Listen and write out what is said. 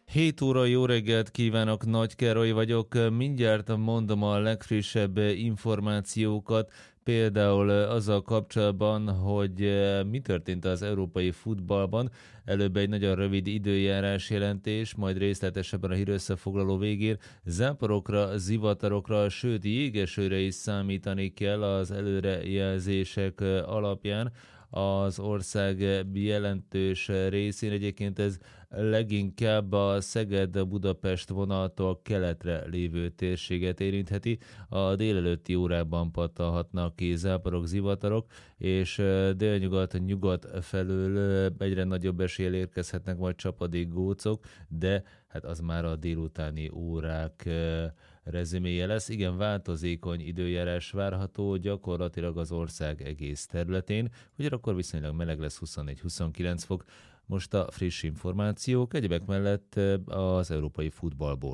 7 óra, jó reggelt kívánok, Nagy Károly vagyok. Mindjárt mondom a legfrissebb információkat, például azzal kapcsolatban, hogy mi történt az európai futballban. Előbb egy nagyon rövid időjárás jelentés, majd részletesebben a hírösszefoglaló végén záporokra, zivatarokra, sőt jégesőre is számítani kell az előrejelzések alapján. Az ország jelentős részén egyébként ez leginkább a Szeged-Budapest vonaltól keletre lévő térséget érintheti. A délelőtti órában pattanhatnak ki záporok, zivatarok, és délnyugat-nyugat felől egyre nagyobb eséllyel érkezhetnek majd csapadék, gócok, de hát az már a délutáni órák rezüméje lesz. Igen, változékony időjárás várható gyakorlatilag az ország egész területén, ugyanakkor viszonylag meleg lesz, 24-29 fok. Most a friss információk, egyebek mellett az európai futballból.